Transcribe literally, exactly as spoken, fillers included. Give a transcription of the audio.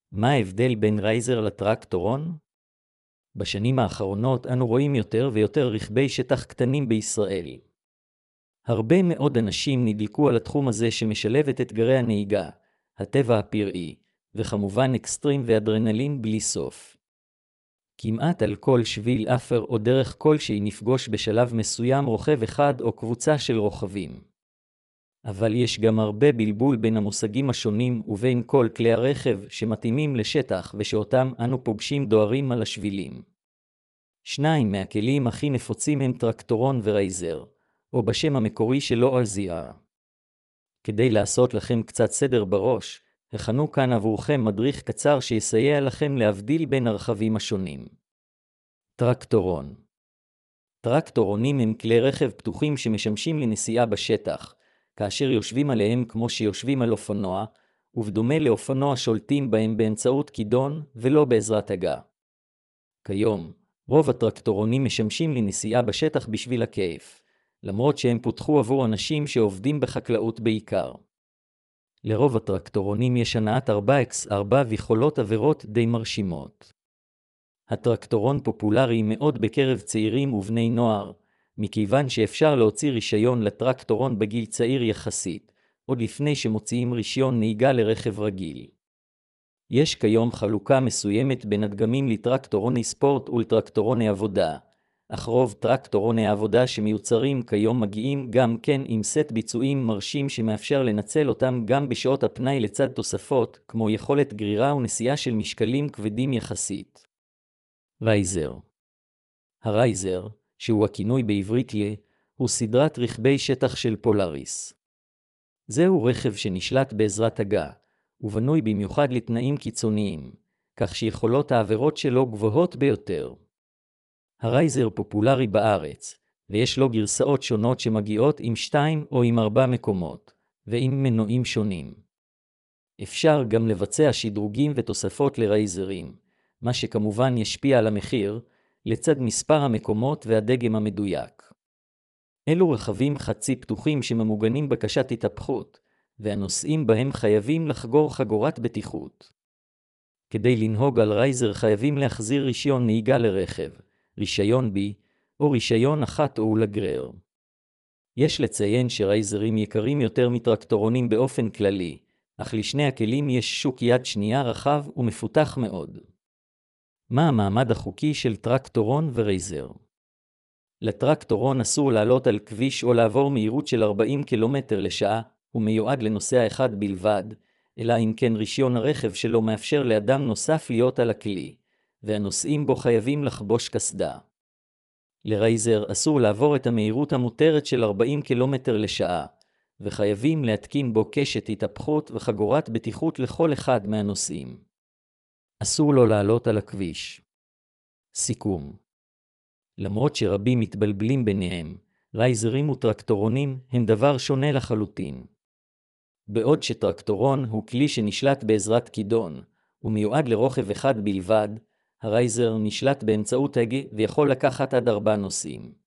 מה ההבדל בין רייזר לטרקטורון? בשנים האחרונות אנו רואים יותר ויותר רכבי שטח קטנים בישראל. הרבה מאוד אנשים נדלקו על התחום הזה שמשלב את אתגרי הנהיגה, הטבע הפראי, וכמובן אקסטרים ואדרנלין בלי סוף. כמעט על כל שביל אפר או דרך כלשהי נפגוש בשלב מסוים רוכב אחד או קבוצה של רוכבים. אבל יש גם הרבה בלבול בין המושגים השונים ובין כל כלי הרכב שמתאימים לשטח ושאותם אנו פוגשים דוהרים על השבילים. שניים מהכלים הכי נפוצים הם טרקטורון ורייזר, או בשם המקורי שלו אלזירה. כדי לעשות לכם קצת סדר בראש, הכנו כאן עבורכם מדריך קצר שיסייע לכם להבדיל בין הרכבים השונים. טרקטורון. טרקטורונים הם כלי רכב פתוחים שמשמשים לנסיעה בשטח, כאשר יושבים עליהם כמו שיושבים על אופנוע, ובדומה לאופנוע שולטים בהם באמצעות כידון ולא בעזרת הגה. כיום, רוב הטרקטורונים משמשים לנסיעה בשטח בשביל הכיף, למרות שהם פותחו עבור אנשים שעובדים בחקלאות בעיקר. לרוב הטרקטורונים יש הנעת ארבע אקס ארבע ויכולות עבירות די מרשימות. הטרקטורון פופולרי מאוד בקרב צעירים ובני נוער, מכיוון שאפשר להוציא רישיון לטרקטורון בגיל צעיר יחסית, עוד לפני שמוציאים רישיון נהיגה לרכב רגיל. יש כיום חלוקה מסוימת בין הדגמים לטרקטורוני ספורט ולטרקטורוני עבודה, אך רוב טרקטורוני העבודה שמיוצרים כיום מגיעים גם כן עם סט ביצועים מרשים שמאפשר לנצל אותם גם בשעות הפנאי לצד תוספות, כמו יכולת גרירה ונסיעה של משקלים כבדים יחסית. רייזר. הרייזר, שהוא הכינוי בעברית יה, הוא סדרת רכבי שטח של פולאריס. זהו רכב שנשלט בעזרת הגה, ובנוי במיוחד לתנאים קיצוניים, כך שיכולות העבירות שלו גבוהות ביותר. הרייזר פופולרי בארץ, ויש לו גרסאות שונות שמגיעות עם שתיים או עם ארבע מקומות, ועם מנועים שונים. אפשר גם לבצע שדרוגים ותוספות לרייזרים, מה שכמובן ישפיע על המחיר, לצד מספר המקומות והדגם המדויק. אלו רכבים חצי פתוחים שממוגנים בקשת התהפכות, והנוסעים בהם חייבים לחגור חגורת בטיחות. כדי לנהוג על רייזר חייבים להחזיר רישיון נהיגה לרכב, רישיון בי, או רישיון אחת או לגרר. יש לציין שרייזרים יקרים יותר מטרקטורונים באופן כללי, אך לשני הכלים יש שוק יד שנייה רחב ומפותח מאוד. מה המעמד החוקי של טרקטורון ורייזר? לטרקטורון אסור לעלות על כביש או לעבור מהירות של ארבעים קילומטר לשעה, הוא מיועד לנוסע אחד בלבד, אלא אם כן רישיון הרכב שלו מאפשר לאדם נוסף להיות על הכלי, והנוסעים בו חייבים לחבוש קסדה. לרייזר אסור לעבור את המהירות המותרת של ארבעים קילומטר לשעה, וחייבים להתקין בו קשת התהפכות וחגורת בטיחות לכל אחד מהנוסעים. אסור לו לעלות על הכביש. סיכום. למרות שרבים מתבלבלים ביניהם, רייזרים וטרקטורונים הם דבר שונה לחלוטין. בעוד שטרקטורון הוא כלי שנשלט בעזרת כידון, ומיועד לרוכב אחד בלבד, הרייזר נשלט באמצעות הגה ויכול לקחת עד ארבע נוסעים.